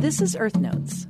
This is Earth Notes.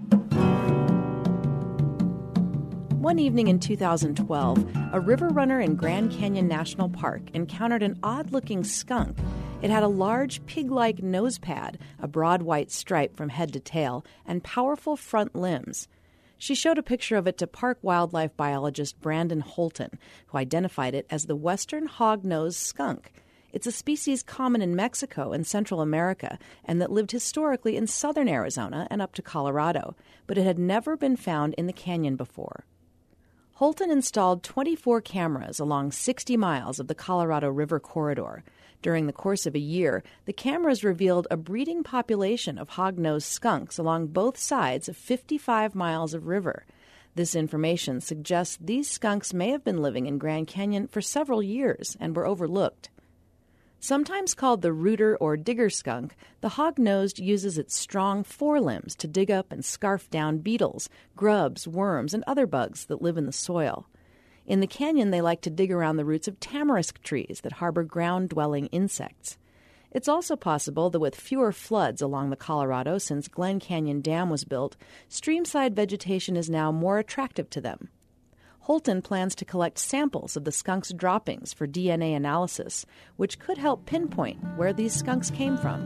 One evening in 2012, a river runner in Grand Canyon National Park encountered an odd-looking skunk. It had a large pig-like nose pad, a broad white stripe from head to tail, and powerful front limbs. She showed a picture of it to park wildlife biologist Brandon Holton, who identified it as the western hog-nosed skunk. It's a species common in Mexico and Central America and that lived historically in southern Arizona and up to Colorado, but it had never been found in the canyon before. Holton installed 24 cameras along 60 miles of the Colorado River corridor. During the course of a year, the cameras revealed a breeding population of hog-nosed skunks along both sides of 55 miles of river. This information suggests these skunks may have been living in Grand Canyon for several years and were overlooked. Sometimes called the rooter or digger skunk, the hog-nosed uses its strong forelimbs to dig up and scarf down beetles, grubs, worms, and other bugs that live in the soil. In the canyon, they like to dig around the roots of tamarisk trees that harbor ground-dwelling insects. It's also possible that with fewer floods along the Colorado since Glen Canyon Dam was built, streamside vegetation is now more attractive to them. Holton plans to collect samples of the skunk's droppings for DNA analysis, which could help pinpoint where these skunks came from.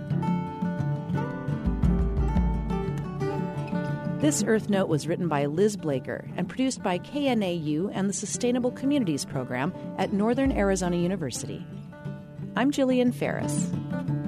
This Earth Note was written by Liz Blaker and produced by KNAU and the Sustainable Communities Program at Northern Arizona University. I'm Jillian Ferris.